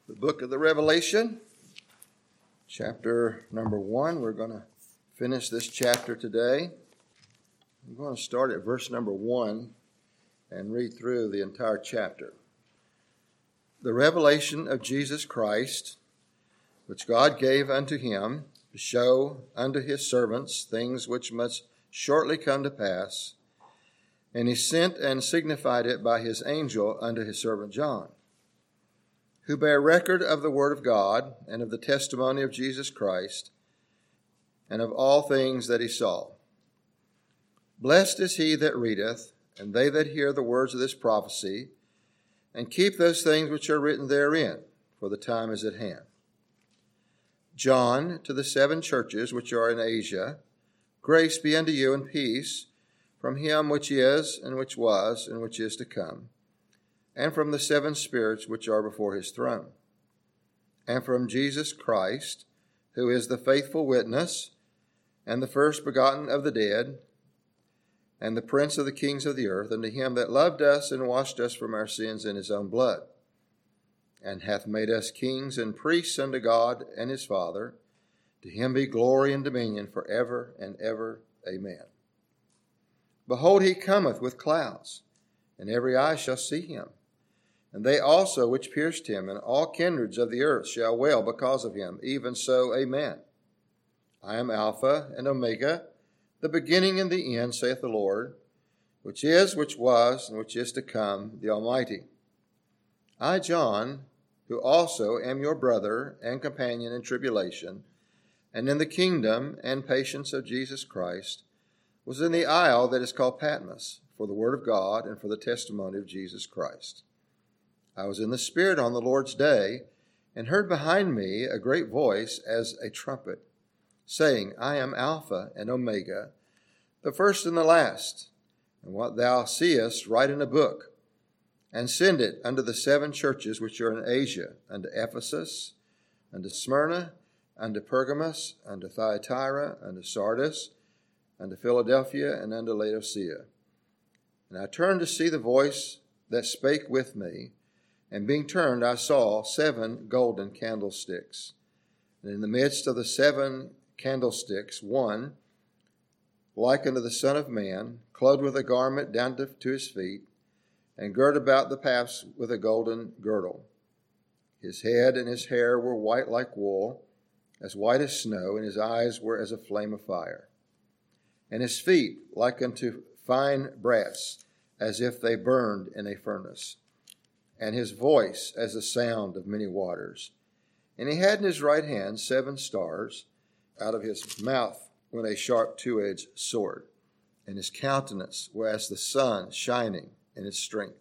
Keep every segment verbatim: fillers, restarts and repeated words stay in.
The book of the Revelation, chapter number one. We're going to finish this chapter today. I'm going to start at verse number one and read through the entire chapter. The revelation of Jesus Christ, which God gave unto him to show unto his servants things which must shortly come to pass, and he sent and signified it by his angel unto his servant John, who bear record of the word of God and of the testimony of Jesus Christ and of all things that he saw. Blessed is he that readeth, and they that hear the words of this prophecy, and keep those things which are written therein, for the time is at hand. John, to the seven churches which are in Asia, grace be unto you and peace from him which is, and which was, and which is to come, and from the seven spirits which are before his throne, and from Jesus Christ, who is the faithful witness, and the first begotten of the dead, and the prince of the kings of the earth, unto him that loved us and washed us from our sins in his own blood, and hath made us kings and priests unto God and his Father. To him be glory and dominion forever and ever. Amen. Behold, he cometh with clouds, and every eye shall see him, and they also which pierced him, and all kindreds of the earth shall wail because of him. Even so, amen. I am Alpha and Omega, the beginning and the end, saith the Lord, which is, which was, and which is to come, the Almighty. I, John, who also am your brother and companion in tribulation, and in the kingdom and patience of Jesus Christ, was in the isle that is called Patmos, for the word of God and for the testimony of Jesus Christ. I was in the Spirit on the Lord's day, and heard behind me a great voice as a trumpet, saying, I am Alpha and Omega, the first and the last. And what thou seest, write in a book, and send it unto the seven churches which are in Asia, unto Ephesus, unto Smyrna, unto Pergamos, unto Thyatira, unto Sardis, unto Philadelphia, and unto Laodicea. And I turned to see the voice that spake with me, and being turned, I saw seven golden candlesticks. And in the midst of the seven candlesticks, one, like unto the Son of Man, clothed with a garment down to, to his feet, and girt about the paps with a golden girdle. His head and his hair were white like wool, as white as snow, and his eyes were as a flame of fire. And his feet like unto fine brass, as if they burned in a furnace. And his voice as the sound of many waters. And he had in his right hand seven stars. Out of his mouth went a sharp two-edged sword, and his countenance was as the sun shining in its strength.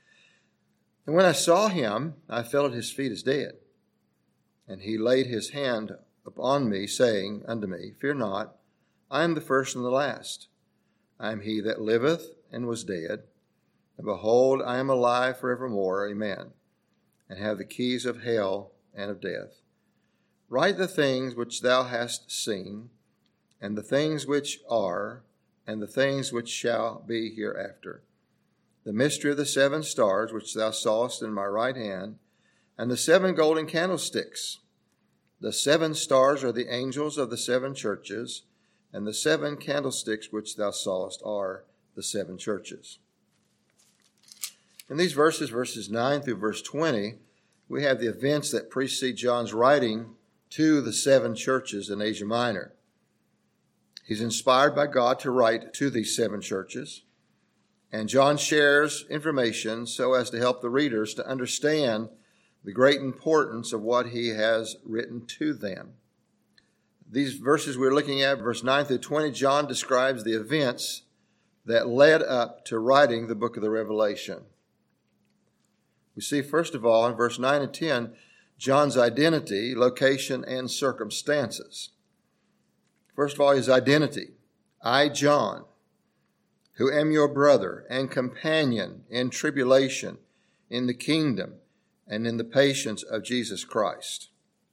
And when I saw him, I fell at his feet as dead. And he laid his hand upon me, saying unto me, Fear not, I am the first and the last. I am he that liveth and was dead. And behold, I am alive forevermore, amen, and have the keys of hell and of death. Write the things which thou hast seen, and the things which are, and the things which shall be hereafter. The mystery of the seven stars which thou sawest in my right hand, and the seven golden candlesticks. The seven stars are the angels of the seven churches, and the seven candlesticks which thou sawest are the seven churches. In these verses, verses nine through verse twenty, we have the events that precede John's writing to the seven churches in Asia Minor. He's inspired by God to write to these seven churches, and John shares information so as to help the readers to understand the great importance of what he has written to them. These verses we're looking at, verse nine through twenty, John describes the events that led up to writing the book of the Revelation. We see, first of all, in verse nine and ten, John's identity, location, and circumstances. First of all, his identity. I, John, who am your brother and companion in tribulation, in the kingdom, and in the patience of Jesus Christ.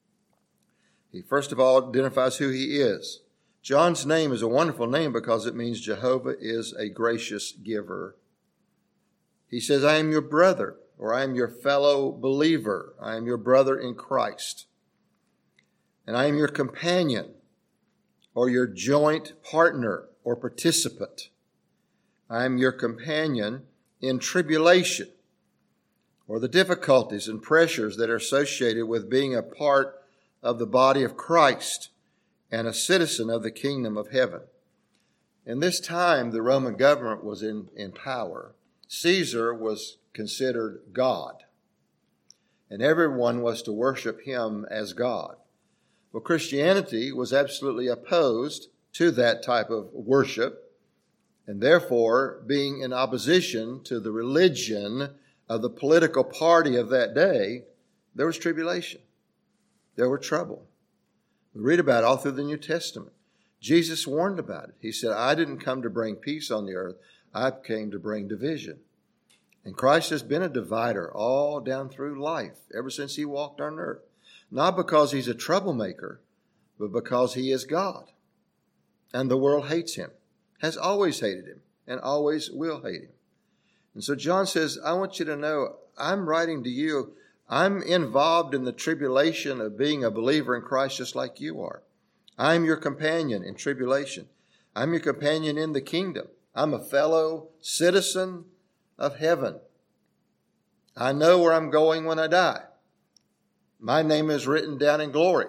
He first of all identifies who he is. John's name is a wonderful name because it means Jehovah is a gracious giver. He says, I am your brother or I am your fellow believer. I am your brother in Christ. And I am your companion, or your joint partner or participant. I am your companion in tribulation, or the difficulties and pressures that are associated with being a part of the body of Christ and a citizen of the kingdom of heaven. In this time, the Roman government was in, in power. Caesar was considered God, and everyone was to worship him as God. Well, Christianity was absolutely opposed to that type of worship, and therefore, being in opposition to the religion of the political party of that day, there was tribulation. There were trouble. We read about it all through the New Testament. Jesus warned about it. He said, I didn't come to bring peace on the earth. I came to bring division. And Christ has been a divider all down through life, ever since he walked on earth. Not because he's a troublemaker, but because he is God. And the world hates him, has always hated him, and always will hate him. And so John says, I want you to know, I'm writing to you. I'm involved in the tribulation of being a believer in Christ just like you are. I'm your companion in tribulation. I'm your companion in the kingdom. I'm a fellow citizen of heaven. I know where I'm going when I die. My name is written down in glory.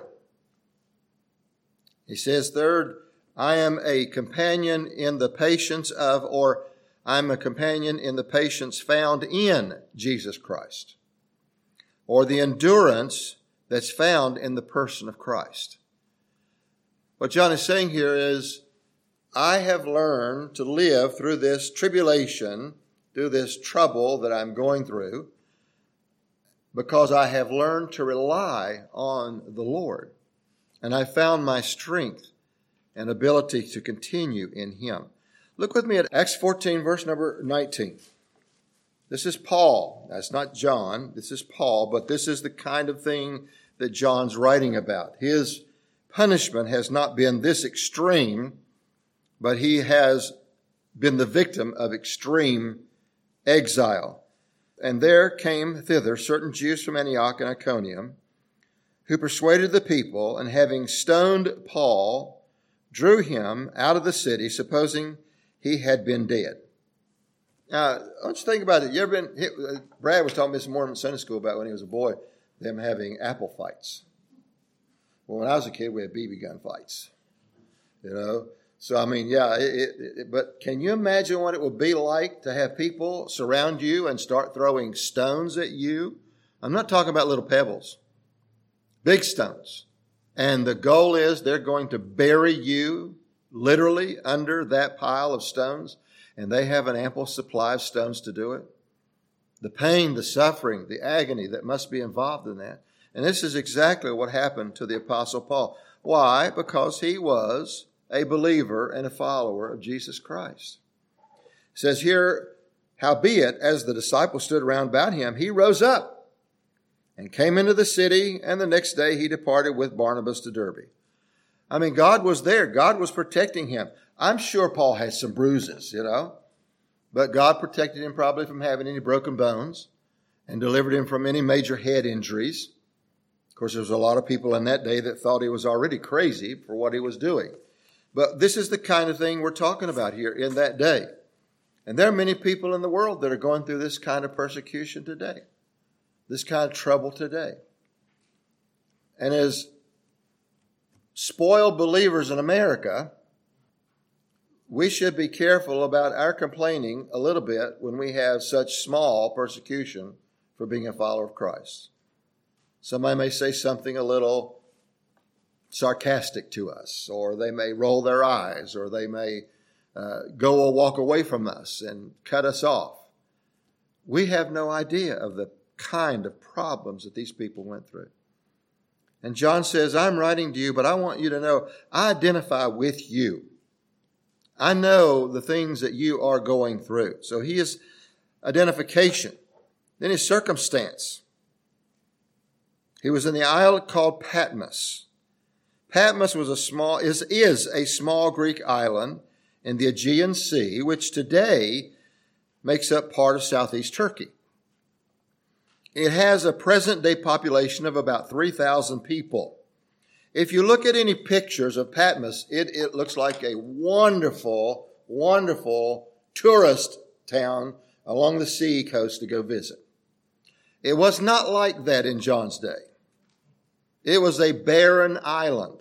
He says, third, I am a companion in the patience of, or I'm a companion in the patience found in Jesus Christ, or the endurance that's found in the person of Christ. What John is saying here is, I have learned to live through this tribulation, through this trouble that I'm going through, because I have learned to rely on the Lord. And I found my strength and ability to continue in him. Look with me at Acts fourteen, verse number nineteen. This is Paul. That's not John. This is Paul, but this is the kind of thing that John's writing about. His punishment has not been this extreme, but he has been the victim of extreme exile. And there came thither certain Jews from Antioch and Iconium, who persuaded the people, and having stoned Paul, drew him out of the city, supposing he had been dead. Now, don't you think about it? You ever been, Brad was talking this morning in Sunday school about when he was a boy, them having apple fights. Well, when I was a kid, we had B B gun fights, you know. So, I mean, yeah, it, it, but can you imagine what it would be like to have people surround you and start throwing stones at you? I'm not talking about little pebbles, big stones. And the goal is they're going to bury you literally under that pile of stones, and they have an ample supply of stones to do it. The pain, the suffering, the agony that must be involved in that. And this is exactly what happened to the Apostle Paul. Why? Because he was a believer and a follower of Jesus Christ. It says here, howbeit, as the disciples stood round about him, he rose up and came into the city, and the next day he departed with Barnabas to Derbe. I mean, God was there. God was protecting him. I'm sure Paul had some bruises, you know, but God protected him probably from having any broken bones and delivered him from any major head injuries. Of course, there was a lot of people in that day that thought he was already crazy for what he was doing. But this is the kind of thing we're talking about here in that day. And there are many people in the world that are going through this kind of persecution today, this kind of trouble today. And as spoiled believers in America, we should be careful about our complaining a little bit when we have such small persecution for being a follower of Christ. Somebody may say something a little sarcastic to us, or they may roll their eyes, or they may uh, go or walk away from us and cut us off. We have no idea of the kind of problems that these people went through. And John says, I'm writing to you, but I want you to know I identify with you. I know the things that you are going through. So he is identification. Then his circumstance. He was in the isle called Patmos. Patmos was a small, is, is a small Greek island in the Aegean Sea, which today makes up part of southeast Turkey. It has a present-day population of about three thousand people. If you look at any pictures of Patmos, it, it looks like a wonderful, wonderful tourist town along the sea coast to go visit. It was not like that in John's day. It was a barren island.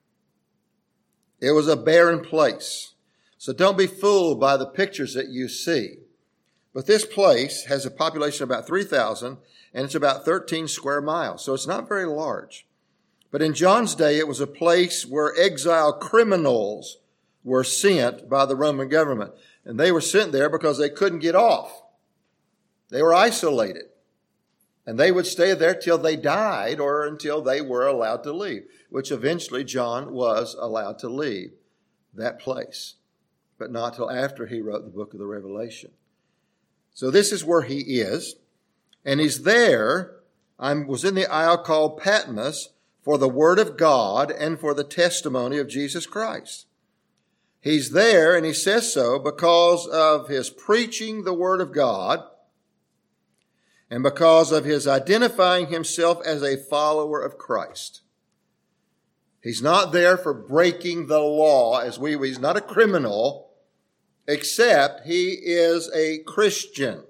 It was a barren place. So don't be fooled by the pictures that you see. But this place has a population of about three thousand, and it's about thirteen square miles. So it's not very large. But in John's day, it was a place where exile criminals were sent by the Roman government. And they were sent there because they couldn't get off. They were isolated. And they would stay there till they died or until they were allowed to leave, which eventually John was allowed to leave that place, but not till after he wrote the book of the Revelation. So this is where he is. And he's there. I was in the isle called Patmos for the word of God and for the testimony of Jesus Christ. He's there, and he says so because of his preaching the word of God and because of his identifying himself as a follower of Christ. He's not there for breaking the law as we, he's not a criminal, except he is a Christian.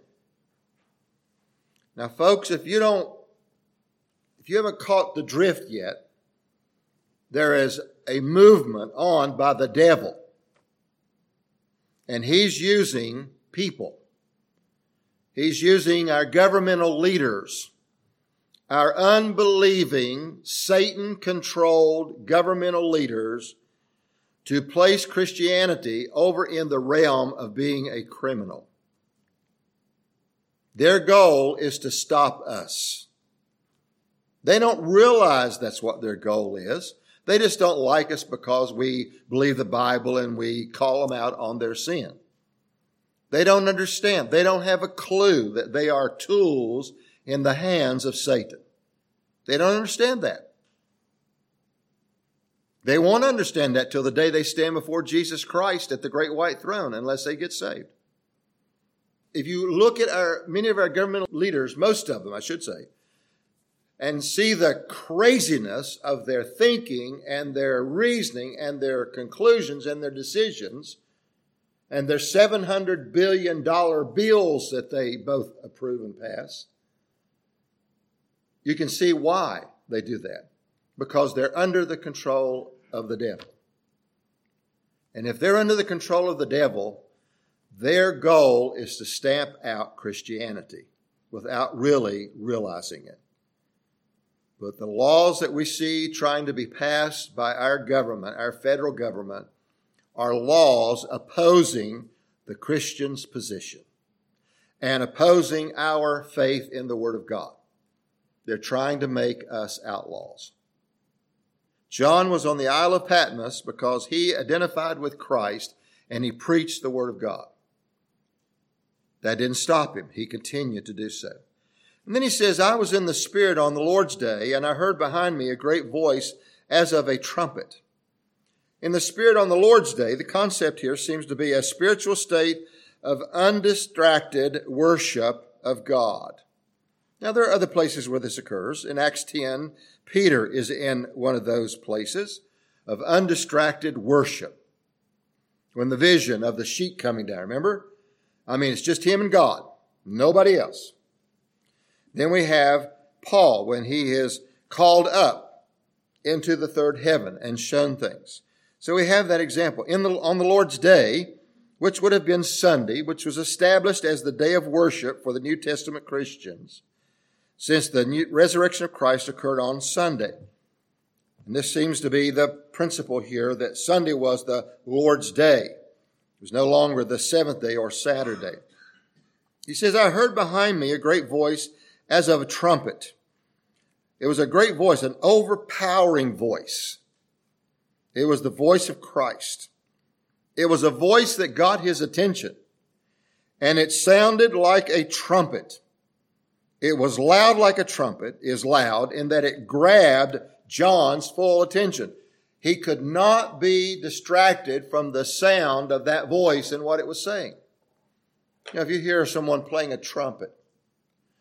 Now, folks, if you don't, if you haven't caught the drift yet, there is a movement on by the devil. And he's using people. He's using our governmental leaders, our unbelieving, Satan-controlled governmental leaders, to place Christianity over in the realm of being a criminal. Their goal is to stop us. They don't realize that's what their goal is. They just don't like us because we believe the Bible and we call them out on their sin. They don't understand. They don't have a clue that they are tools in the hands of Satan. They don't understand that. They won't understand that till the day they stand before Jesus Christ at the great white throne, unless they get saved. If you look at our many of our governmental leaders, most of them, I should say, and see the craziness of their thinking and their reasoning and their conclusions and their decisions and their seven hundred billion dollars bills that they both approve and pass, you can see why they do that. Because they're under the control of the devil. And if they're under the control of the devil, their goal is to stamp out Christianity without really realizing it. But the laws that we see trying to be passed by our government, our federal government, are laws opposing the Christian's position and opposing our faith in the Word of God. They're trying to make us outlaws. John was on the Isle of Patmos because he identified with Christ and he preached the Word of God. That didn't stop him. He continued to do so. And then he says, I was in the Spirit on the Lord's day, and I heard behind me a great voice as of a trumpet. In the Spirit on the Lord's day, the concept here seems to be a spiritual state of undistracted worship of God. Now, there are other places where this occurs. In Acts ten, Peter is in one of those places of undistracted worship. When the vision of the sheet coming down, remember? I mean, it's just him and God, nobody else. Then we have Paul when he is called up into the third heaven and shown things. So we have that example. In the, on the Lord's day, which would have been Sunday, which was established as the day of worship for the New Testament Christians, since the new resurrection of Christ occurred on Sunday. And this seems to be the principle here, that Sunday was the Lord's day. It was no longer the seventh day or Saturday. He says, I heard behind me a great voice as of a trumpet. It was a great voice, an overpowering voice. It was the voice of Christ. It was a voice that got his attention, and it sounded like a trumpet. It was loud like a trumpet, is loud, in that it grabbed John's full attention. He could not be distracted from the sound of that voice and what it was saying. Now, if you hear someone playing a trumpet,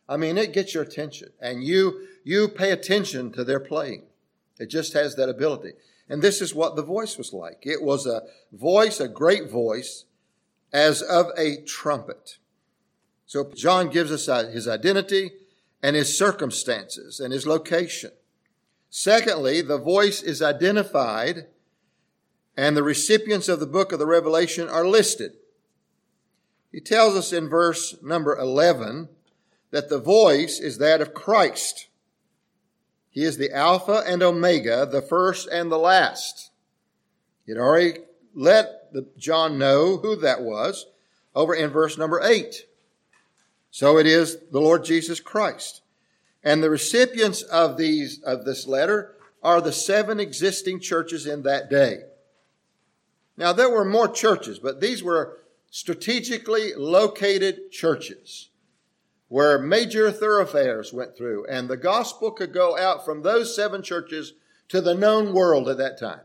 I mean, it gets your attention, and you you pay attention to their playing. It just has that ability. And this is what the voice was like. It was a voice, a great voice, as of a trumpet. So John gives us his identity and his circumstances and his location. Secondly, the voice is identified, and the recipients of the book of the Revelation are listed. He tells us in verse number eleven that the voice is that of Christ. He is the Alpha and Omega, the first and the last. He'd already let the, John know who that was over in verse number eight. So it is the Lord Jesus Christ. And the recipients of these of this letter are the seven existing churches in that day. Now, there were more churches, but these were strategically located churches where major thoroughfares went through, and the gospel could go out from those seven churches to the known world at that time.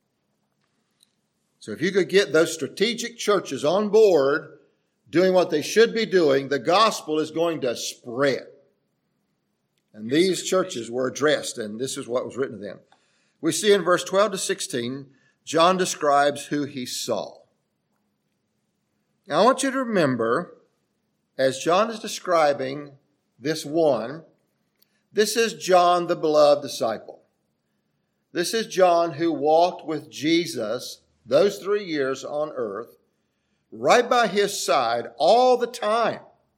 So if you could get those strategic churches on board doing what they should be doing, the gospel is going to spread. And these churches were addressed, and this is what was written to them. We see in verse twelve to sixteen, John describes who he saw. Now I want you to remember, as John is describing this one, this is John, the beloved disciple. This is John who walked with Jesus those three years on earth, right by his side all the time.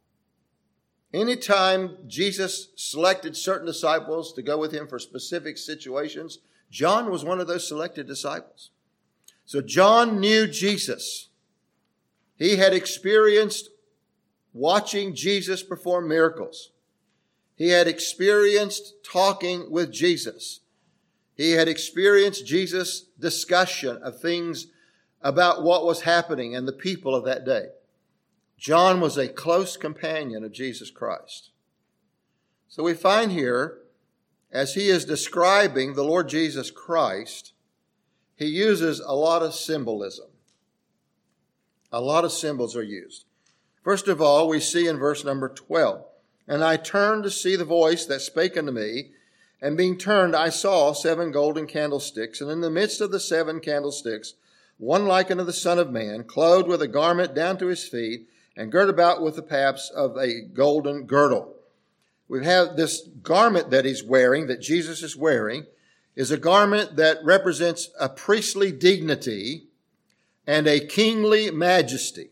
Anytime Jesus selected certain disciples to go with him for specific situations, John was one of those selected disciples. So John knew Jesus. He had experienced watching Jesus perform miracles. He had experienced talking with Jesus. He had experienced Jesus' discussion of things about what was happening and the people of that day. John was a close companion of Jesus Christ. So we find here, as he is describing the Lord Jesus Christ, he uses a lot of symbolism. A lot of symbols are used. First of all, we see in verse number twelve, "And I turned to see the voice that spake unto me, and being turned, I saw seven golden candlesticks, and in the midst of the seven candlesticks, one like unto the Son of Man, clothed with a garment down to his feet, and girt about with the paps of a golden girdle." We have this garment that he's wearing, that Jesus is wearing, is a garment that represents a priestly dignity and a kingly majesty.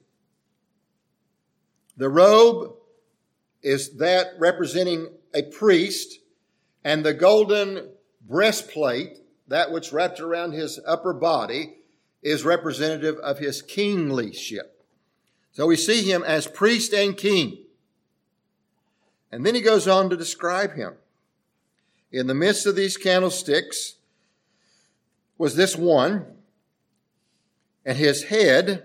The robe is that representing a priest, and the golden breastplate, that which wrapped around his upper body, is representative of his kinglyship. So we see him as priest and king. And then he goes on to describe him. In the midst of these candlesticks was this one, and his head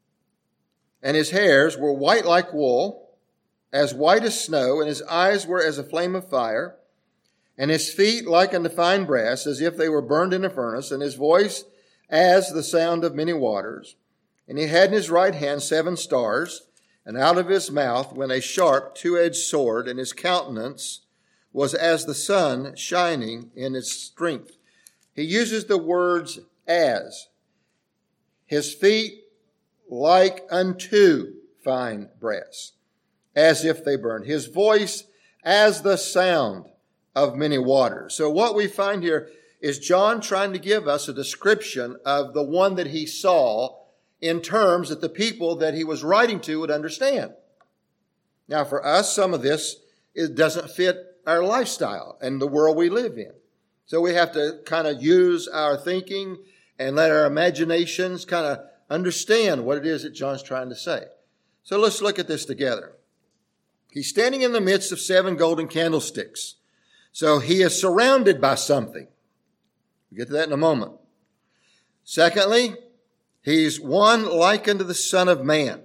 and his hairs were white like wool, as white as snow, and his eyes were as a flame of fire, and his feet like unto fine brass, as if they were burned in a furnace, and his voice as the sound of many waters. And he had in his right hand seven stars, and out of his mouth went a sharp two-edged sword, and his countenance was as the sun shining in its strength. He uses the words as. His feet like unto fine brass, as if they burned. His voice as the sound of many waters. So what we find here is John trying to give us a description of the one that he saw in terms that the people that he was writing to would understand. Now for us, some of this it doesn't fit our lifestyle and the world we live in. So we have to kind of use our thinking and let our imaginations kind of understand what it is that John's trying to say. So let's look at this together. He's standing in the midst of seven golden candlesticks. So he is surrounded by something. We'll get to that in a moment. Secondly, he's one like unto the Son of Man.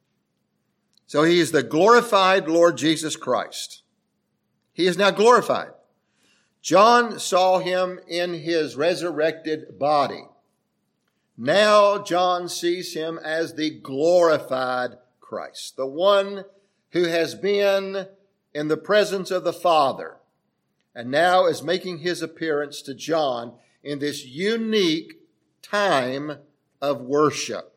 So he is the glorified Lord Jesus Christ. He is now glorified. John saw him in his resurrected body. Now John sees him as the glorified Christ, the one who has been in the presence of the Father, and now is making his appearance to John in this unique time of worship.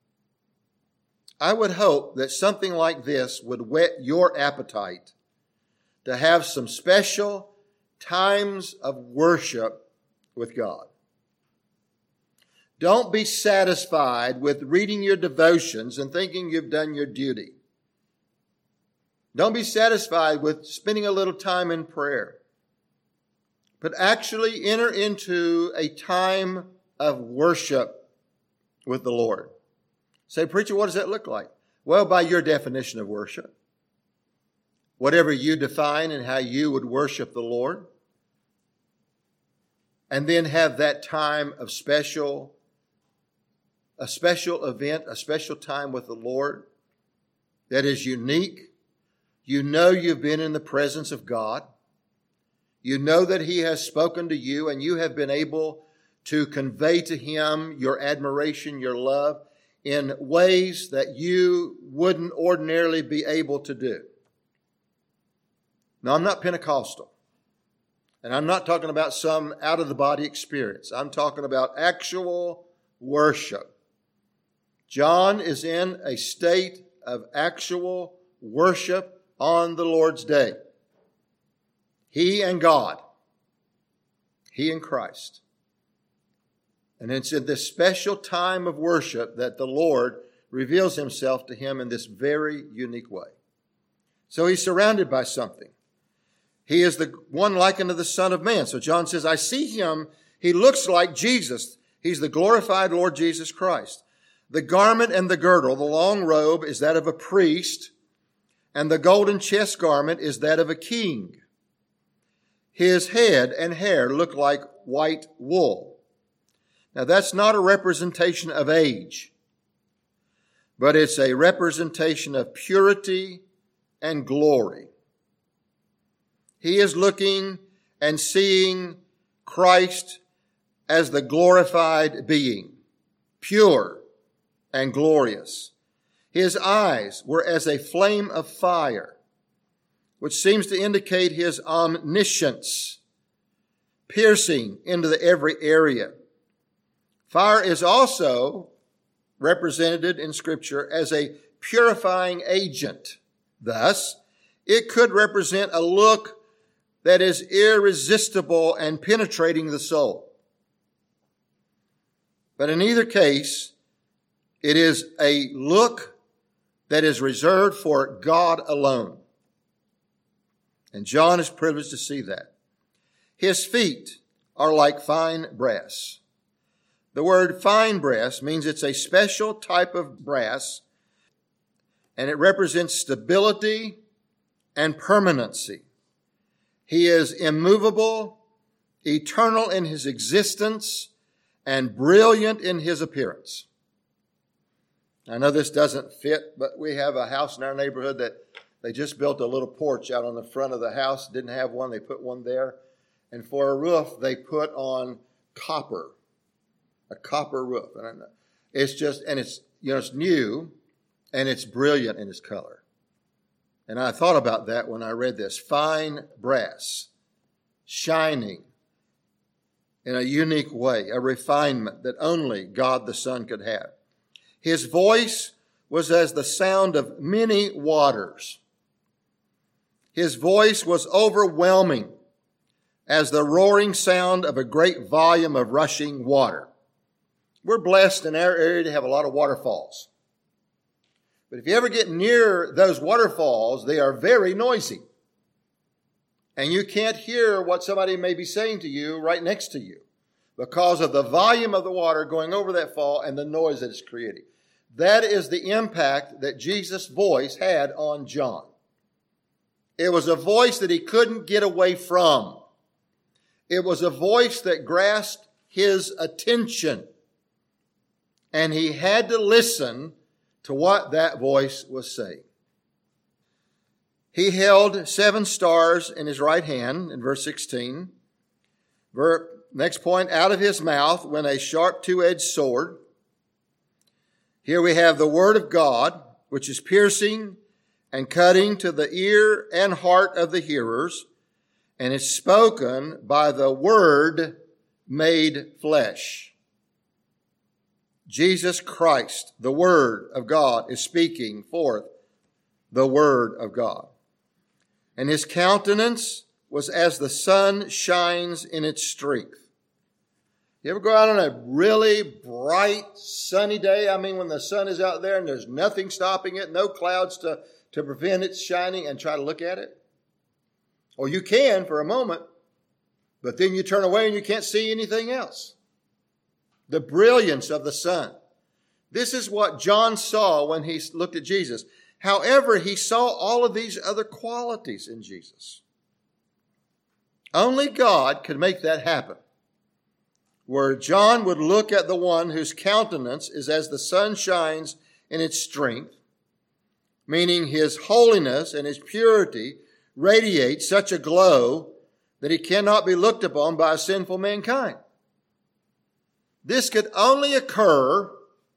I would hope that something like this would whet your appetite to have some special times of worship with God. Don't be satisfied with reading your devotions and thinking you've done your duty. Don't be satisfied with spending a little time in prayer, but actually enter into a time of worship with the Lord. Say, preacher, what does that look like? Well, by your definition of worship. Whatever you define and how you would worship the Lord. And then have that time of special, a special event, a special time with the Lord that is unique. You know you've been in the presence of God. You know that he has spoken to you and you have been able to convey to him your admiration, your love in ways that you wouldn't ordinarily be able to do. Now, I'm not Pentecostal, and I'm not talking about some out-of-the-body experience. I'm talking about actual worship. John is in a state of actual worship on the Lord's day. He and God. He and Christ. And it's in this special time of worship that the Lord reveals himself to him in this very unique way. So he's surrounded by something. He is the one likened to the Son of Man. So John says, I see him. He looks like Jesus. He's the glorified Lord Jesus Christ. The garment and the girdle, the long robe, is that of a priest, and the golden chest garment is that of a king. His head and hair look like white wool. Now, that's not a representation of age, but it's a representation of purity and glory. He is looking and seeing Christ as the glorified being, pure and glorious. His eyes were as a flame of fire, which seems to indicate his omniscience, piercing into the every area. Fire is also represented in Scripture as a purifying agent. Thus, it could represent a look that is irresistible and penetrating the soul. But in either case, it is a look that is reserved for God alone. And John is privileged to see that. His feet are like fine brass. The word fine brass means it's a special type of brass, and it represents stability and permanency. He is immovable, eternal in his existence, and brilliant in his appearance. I know this doesn't fit, but we have a house in our neighborhood that they just built a little porch out on the front of the house. Didn't have one, they put one there. And for a roof, they put on copper. A copper roof. And it's just, and it's, you know, it's new and it's brilliant in its color. And I thought about that when I read this. Fine brass, shining in a unique way, a refinement that only God the Son could have. His voice was as the sound of many waters. His voice was overwhelming as the roaring sound of a great volume of rushing water. We're blessed in our area to have a lot of waterfalls. But if you ever get near those waterfalls, they are very noisy. And you can't hear what somebody may be saying to you right next to you because of the volume of the water going over that fall and the noise that it's creating. That is the impact that Jesus' voice had on John. It was a voice that he couldn't get away from. It was a voice that grasped his attention. And he had to listen to what that voice was saying. He held seven stars in his right hand, in verse sixteen. Next point, out of his mouth went a sharp two-edged sword. Here we have the word of God, which is piercing and cutting to the ear and heart of the hearers, and is spoken by the Word made flesh. Jesus Christ, the Word of God, is speaking forth the Word of God. And his countenance was as the sun shines in its strength. You ever go out on a really bright, sunny day? I mean, when the sun is out there and there's nothing stopping it, no clouds to, to prevent its shining, and try to look at it? Or you can for a moment, but then you turn away and you can't see anything else. The brilliance of the sun. This is what John saw when he looked at Jesus. However, he saw all of these other qualities in Jesus. Only God could make that happen, where John would look at the one whose countenance is as the sun shines in its strength, meaning his holiness and his purity radiate such a glow that he cannot be looked upon by a sinful mankind. This could only occur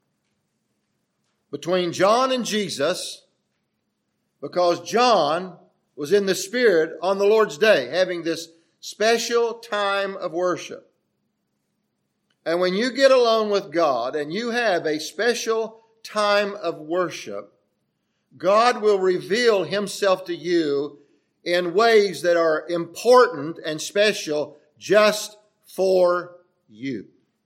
between John and Jesus because John was in the Spirit on the Lord's day, having this special time of worship. And when you get alone with God and you have a special time of worship, God will reveal himself to you in ways that are important and special just for you.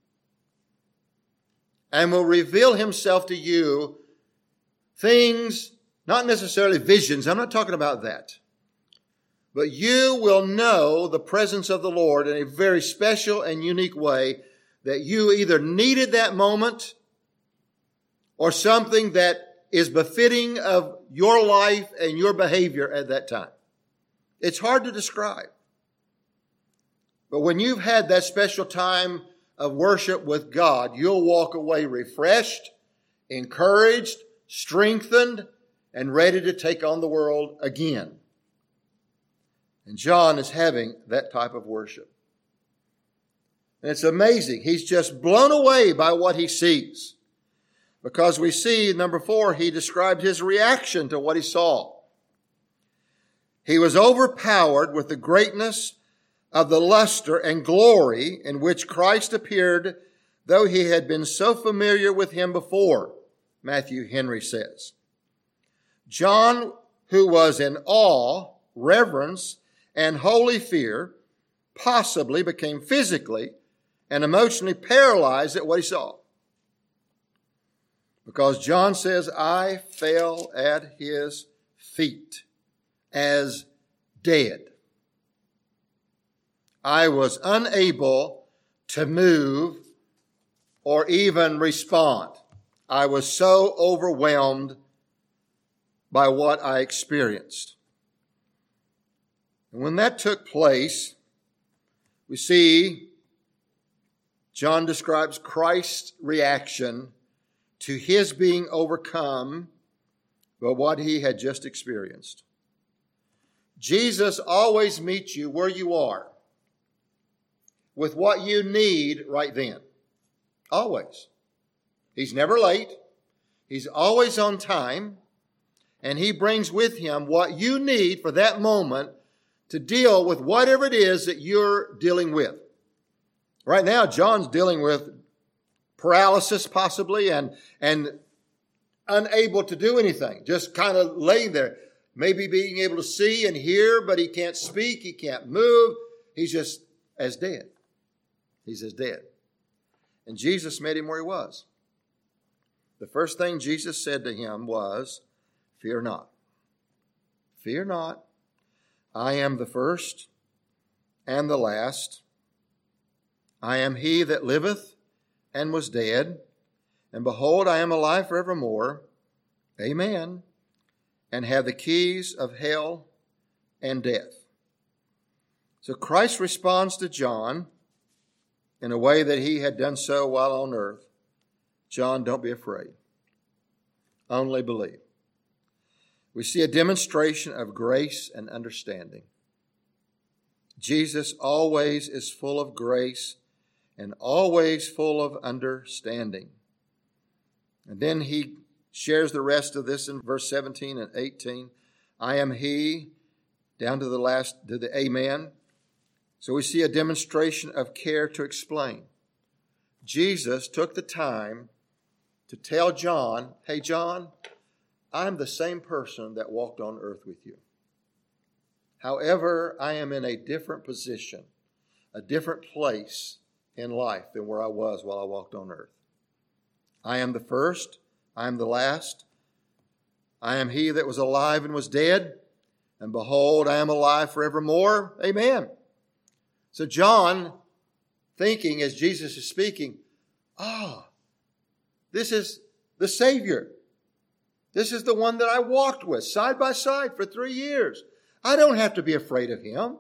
And will reveal himself to you things, not necessarily visions. I'm not talking about that. But you will know the presence of the Lord in a very special and unique way that you either needed that moment or something that is befitting of your life and your behavior at that time. It's hard to describe. But when you've had that special time of worship with God, you'll walk away refreshed, encouraged, strengthened, and ready to take on the world again. And John is having that type of worship. And it's amazing. He's just blown away by what he sees. Because we see, number four, he described his reaction to what he saw. He was overpowered with the greatness of the luster and glory in which Christ appeared, though he had been so familiar with him before, Matthew Henry says. John, who was in awe, reverence, and holy fear, possibly became physically and emotionally paralyzed at what he saw. Because John says, I fell at his feet as dead. I was unable to move or even respond. I was so overwhelmed by what I experienced. And when that took place, we see John describes Christ's reaction to his being overcome by what he had just experienced. Jesus always meets you where you are with what you need right then. Always. He's never late. He's always on time. And he brings with him what you need for that moment to deal with whatever it is that you're dealing with. Right now, John's dealing with paralysis possibly and, and unable to do anything. Just kind of laying there. Maybe being able to see and hear, but he can't speak. He can't move. He's just as dead. He's as dead. And Jesus met him where he was. The first thing Jesus said to him was, fear not. Fear not. I am the first and the last. I am he that liveth and was dead. And behold, I am alive forevermore. Amen. And have the keys of hell and death. So Christ responds to John in a way that he had done so while on earth. John, don't be afraid. Only believe. We see a demonstration of grace and understanding. Jesus always is full of grace and always full of understanding. And then he shares the rest of this in verse seventeen and eighteen. I am he, down to the last, to the amen. So we see a demonstration of care to explain. Jesus took the time to tell John, hey, John, I'm the same person that walked on earth with you. However, I am in a different position, a different place in life than where I was while I walked on earth. I am the first, I am the last. I am he that was alive and was dead, and behold, I am alive forevermore. Amen. So John, thinking as Jesus is speaking, ah, oh, this is the Savior. This is the one that I walked with side by side for three years. I don't have to be afraid of him.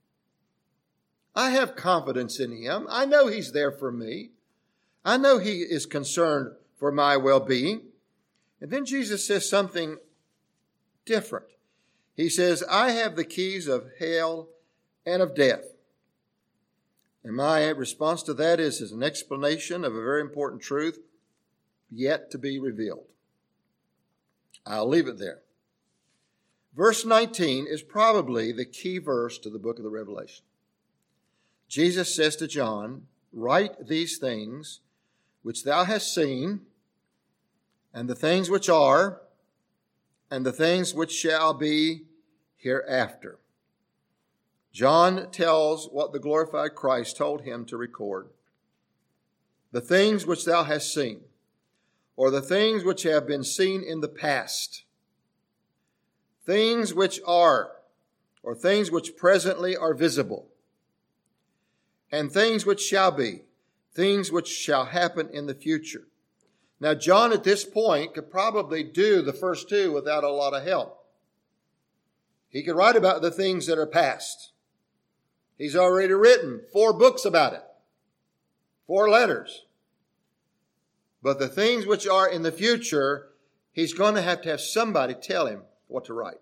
I have confidence in him. I know he's there for me. I know he is concerned for my well-being. And then Jesus says something different. He says, I have the keys of hell and of death. And my response to that is, is an explanation of a very important truth yet to be revealed. I'll leave it there. Verse nineteen is probably the key verse to the book of the Revelation. Jesus says to John, write these things which thou hast seen, and the things which are, and the things which shall be hereafter. John tells what the glorified Christ told him to record. The things which thou hast seen, or the things which have been seen in the past. Things which are, or things which presently are visible. And things which shall be, things which shall happen in the future. Now, John at this point could probably do the first two without a lot of help. He could write about the things that are past. He's already written four books about it, four letters. But the things which are in the future, he's going to have to have somebody tell him what to write.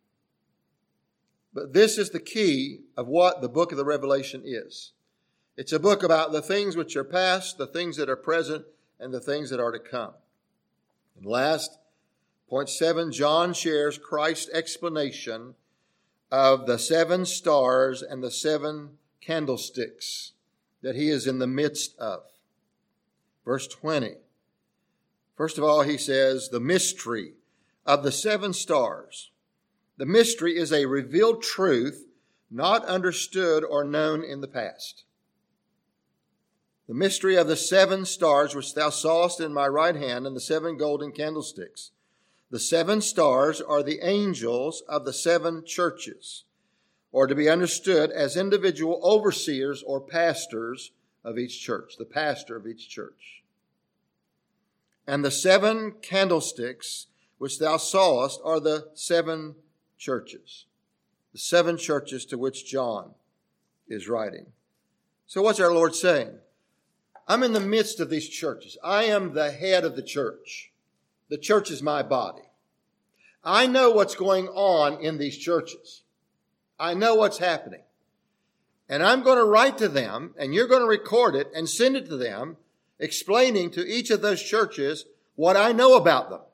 But this is the key of what the book of the Revelation is. It's a book about the things which are past, the things that are present, and the things that are to come. And last, point seven, John shares Christ's explanation of the seven stars and the seven candlesticks that he is in the midst of. Verse twenty. First of all, he says, the mystery of the seven stars. The mystery is a revealed truth not understood or known in the past. The mystery of the seven stars which thou sawest in my right hand and the seven golden candlesticks. The seven stars are the angels of the seven churches, or to be understood as individual overseers or pastors of each church, the pastor of each church. And the seven candlesticks which thou sawest are the seven churches, the seven churches to which John is writing. So what's our Lord saying? I'm in the midst of these churches. I am the head of the church. The church is my body. I know what's going on in these churches. I know what's happening. And I'm going to write to them, and you're going to record it and send it to them, explaining to each of those churches what I know about them,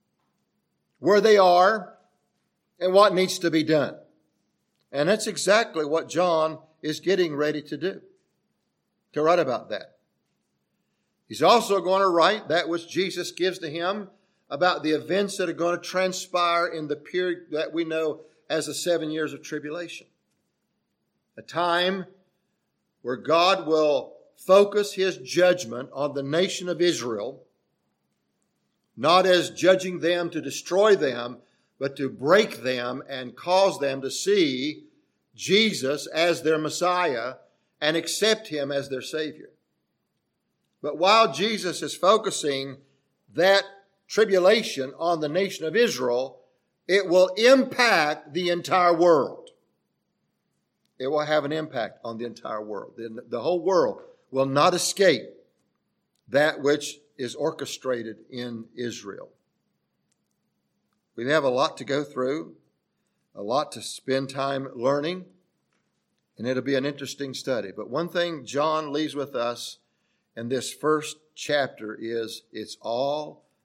where they are, and what needs to be done. And that's exactly what John is getting ready to do, to write about that. He's also going to write that which Jesus gives to him about the events that are going to transpire in the period that we know as the seven years of tribulation. A time where God will focus his judgment on the nation of Israel, not as judging them to destroy them, but to break them and cause them to see Jesus as their Messiah and accept him as their Savior. But while Jesus is focusing that tribulation on the nation of Israel, it will impact the entire world. It will have an impact on the entire world. The, the whole world will not escape that which is orchestrated in Israel. We have a lot to go through, a lot to spend time learning, and it'll be an interesting study. But one thing John leaves with us in this first chapter is it's all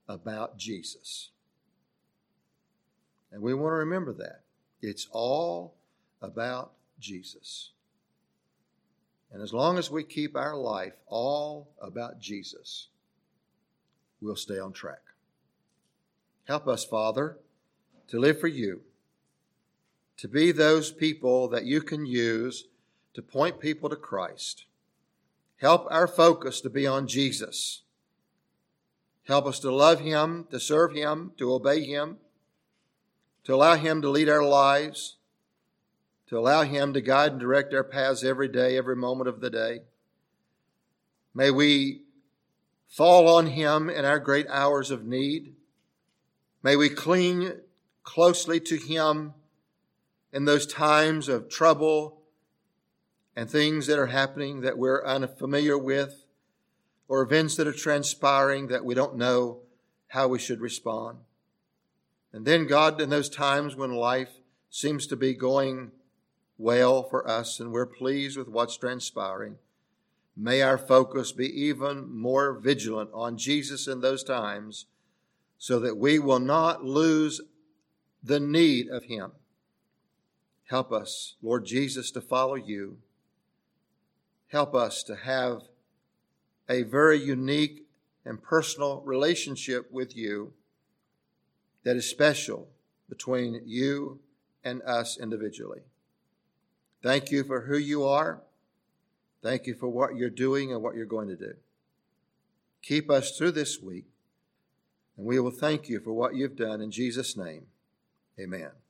about Jesus. And we want to remember that. It's all about Jesus. And as long as we keep our life all about Jesus, we'll stay on track. Help us, Father, to live for you, to be those people that you can use to point people to Christ. Help our focus to be on Jesus. Help us to love him, to serve him, to obey him, to allow him to lead our lives, to allow him to guide and direct our paths every day, every moment of the day. May we fall on him in our great hours of need. May we cling closely to him in those times of trouble and things that are happening that we're unfamiliar with, or events that are transpiring that we don't know how we should respond. And then, God, in those times when life seems to be going well for us and we're pleased with what's transpiring, may our focus be even more vigilant on Jesus in those times, so that we will not lose the need of him. Help us, Lord Jesus, to follow you. Help us to have a very unique and personal relationship with you that is special between you and us individually. Thank you for who you are. Thank you for what you're doing and what you're going to do. Keep us through this week, and we will thank you for what you've done. In Jesus' name, amen.